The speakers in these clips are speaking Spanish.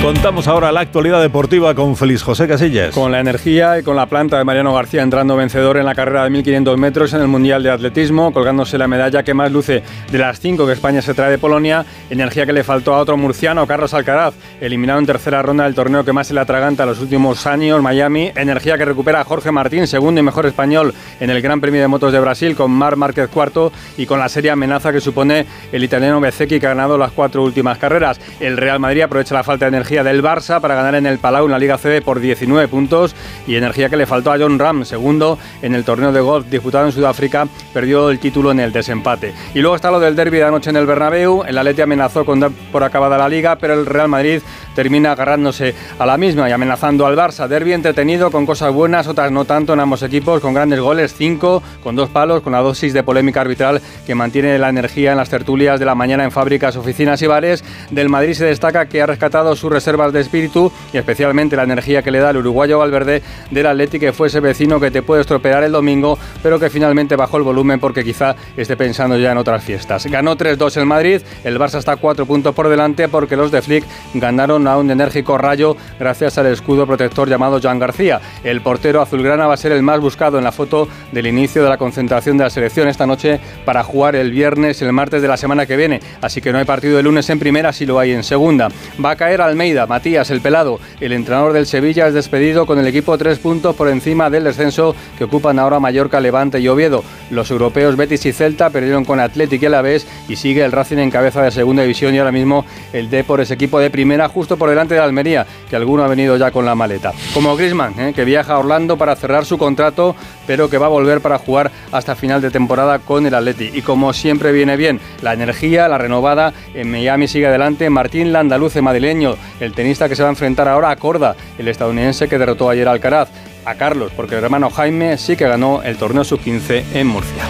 Contamos ahora la actualidad deportiva con Félix José Casillas. Con la energía y con la planta de Mariano García entrando vencedor en la carrera de 1500 metros en el Mundial de Atletismo, colgándose la medalla que más luce de las 5 que España se trae de Polonia. Energía que le faltó a otro murciano, Carlos Alcaraz, eliminado en tercera ronda del torneo que más se le atraganta los últimos años, Miami. Energía que recupera a Jorge Martín, segundo y mejor español en el Gran Premio de Motos de Brasil, con Marc Márquez cuarto, y con la seria amenaza que supone el italiano Bezzecchi, que ha ganado las 4 últimas carreras. El Real Madrid aprovecha la falta de energía del Barça para ganar en el Palau en la Liga CB por 19 puntos, y energía que le faltó a Jon Rahm, segundo en el torneo de golf disputado en Sudáfrica, perdió el título en el desempate. Y luego está lo del derbi de anoche en el Bernabéu. El Atleti amenazó con dar por acabada la Liga, pero el Real Madrid termina agarrándose a la misma y amenazando al Barça. Derbi entretenido, con cosas buenas, otras no tanto en ambos equipos, con grandes goles, 5, con 2 palos, con la dosis de polémica arbitral que mantiene la energía en las tertulias de la mañana en fábricas, oficinas y bares. Del Madrid se destaca que ha rescatado sus reservas de espíritu y especialmente la energía que le da el uruguayo Valverde. Del Atleti, que fue ese vecino que te puede estropear el domingo, pero que finalmente bajó el volumen porque quizá esté pensando ya en otras fiestas. Ganó 3-2 el Madrid, el Barça está 4 puntos por delante porque los de Flick ganaron a un enérgico Rayo gracias al escudo protector llamado Joan García. El portero azulgrana va a ser el más buscado en la foto del inicio de la concentración de la selección esta noche para jugar el viernes y el martes de la semana que viene, así que no hay partido el lunes en primera, sí lo hay en segunda. Va a caer Almeida, Matías, el pelado, el entrenador del Sevilla, es despedido con el equipo 3 puntos por encima del descenso que ocupan ahora Mallorca, Levante y Oviedo. Los europeos Betis y Celta perdieron con Athletic y Alavés, y sigue el Racing en cabeza de segunda división, y ahora mismo el Depor es equipo de primera, justo por delante de Almería, que alguno ha venido ya con la maleta. Como Griezmann, que viaja a Orlando para cerrar su contrato, pero que va a volver para jugar hasta final de temporada con el Atleti. Y como siempre viene bien la energía, la renovada, en Miami sigue adelante Martín Landaluce, madrileño, el tenista que se va a enfrentar ahora a Korda, el estadounidense que derrotó ayer a Alcaraz. A Carlos, porque el hermano Jaime sí que ganó el torneo sub-15 en Murcia.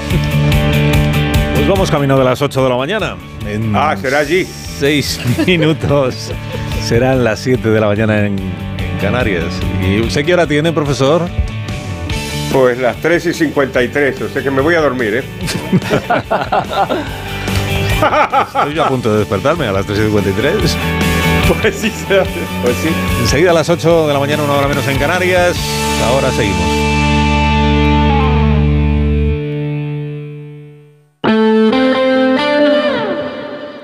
Pues vamos camino de las 8 de la mañana. Será allí. 6 minutos. Serán las 7 de la mañana en Canarias. ¿Y usted qué hora tiene, profesor? Pues las 3:53, o sea que me voy a dormir, ¿eh? Estoy yo a punto de despertarme a las 3:53. Pues sí. Enseguida a las 8 de la mañana, 1 hora menos en Canarias. Ahora seguimos.